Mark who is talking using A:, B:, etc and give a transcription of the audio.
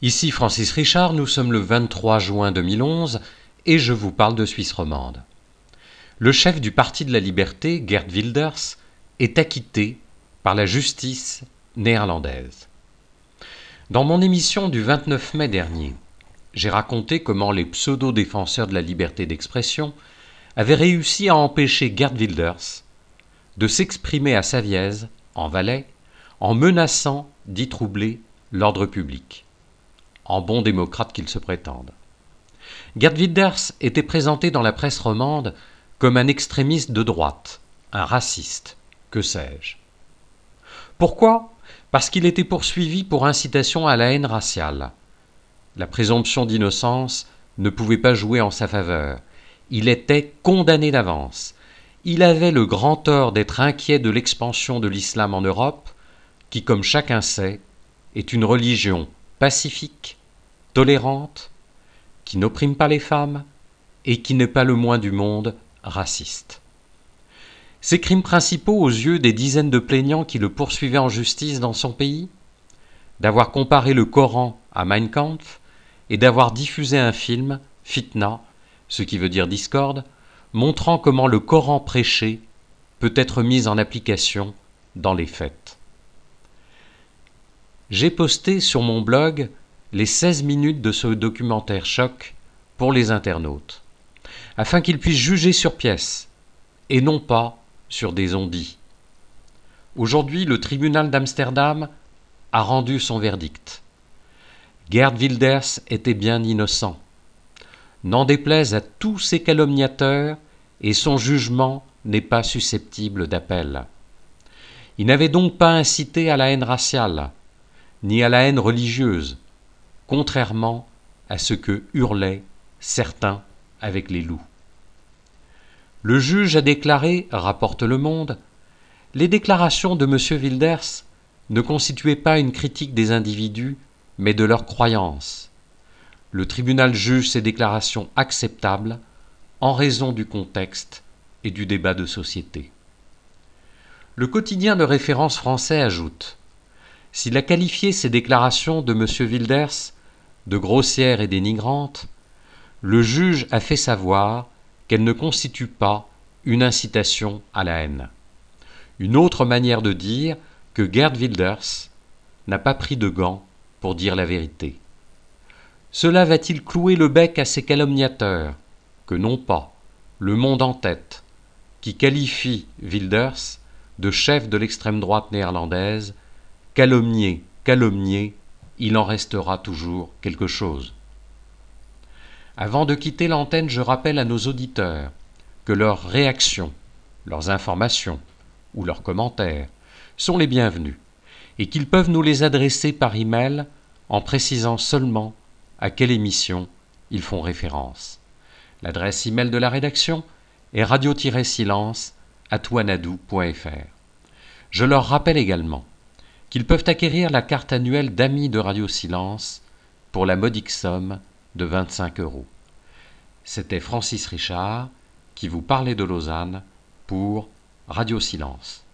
A: Ici Francis Richard, nous sommes le 23 juin 2011 et je vous parle de Suisse romande. Le chef du Parti de la Liberté, Geert Wilders, est acquitté par la justice néerlandaise. Dans mon émission du 29 mai dernier, j'ai raconté comment les pseudo-défenseurs de la liberté d'expression avaient réussi à empêcher Geert Wilders de s'exprimer à Savièse, en Valais, en menaçant d'y troubler l'ordre public, en bon démocrate qu'il se prétende. Geert Wilders était présenté dans la presse romande comme un extrémiste de droite, un raciste, que sais-je. Pourquoi ? Parce qu'il était poursuivi pour incitation à la haine raciale. La présomption d'innocence ne pouvait pas jouer en sa faveur. Il était condamné d'avance. Il avait le grand tort d'être inquiet de l'expansion de l'islam en Europe, qui, comme chacun sait, est une religion pacifique, tolérante, qui n'opprime pas les femmes et qui n'est pas le moins du monde raciste. Ses crimes principaux aux yeux des dizaines de plaignants qui le poursuivaient en justice dans son pays ? D'avoir comparé le Coran à Mein Kampf et d'avoir diffusé un film, Fitna, ce qui veut dire discorde, montrant comment le Coran prêché peut être mis en application dans les faits. J'ai posté sur mon blog les 16 minutes de ce documentaire choc pour les internautes, afin qu'ils puissent juger sur pièce, et non pas sur des on-dit. Aujourd'hui, le tribunal d'Amsterdam a rendu son verdict. Geert Wilders était bien innocent. N'en déplaise à tous ces calomniateurs, et son jugement n'est pas susceptible d'appel. Il n'avait donc pas incité à la haine raciale, ni à la haine religieuse, contrairement à ce que hurlaient certains avec les loups. Le juge a déclaré, rapporte Le Monde, « Les déclarations de M. Wilders ne constituaient pas une critique des individus, mais de leurs croyances. Le tribunal juge ces déclarations acceptables en raison du contexte et du débat de société. » Le quotidien de référence français ajoute « S'il a qualifié ces déclarations de M. Wilders de grossières et dénigrantes, le juge a fait savoir qu'elles ne constituent pas une incitation à la haine. Une autre manière de dire que Geert Wilders n'a pas pris de gants pour dire la vérité. Cela va-t-il clouer le bec à ces calomniateurs, que non pas, Le Monde en tête, qui qualifie Wilders de chef de l'extrême droite néerlandaise, calomnié, il en restera toujours quelque chose. Avant de quitter l'antenne, je rappelle à nos auditeurs que leurs réactions, leurs informations ou leurs commentaires sont les bienvenus et qu'ils peuvent nous les adresser par email en précisant seulement à quelle émission ils font référence. L'adresse email de la rédaction est radio-silence@wanadoo.fr. Je leur rappelle également qu'ils peuvent acquérir la carte annuelle d'amis de Radio Silence pour la modique somme de 25 €. C'était Francis Richard qui vous parlait de Lausanne pour Radio Silence.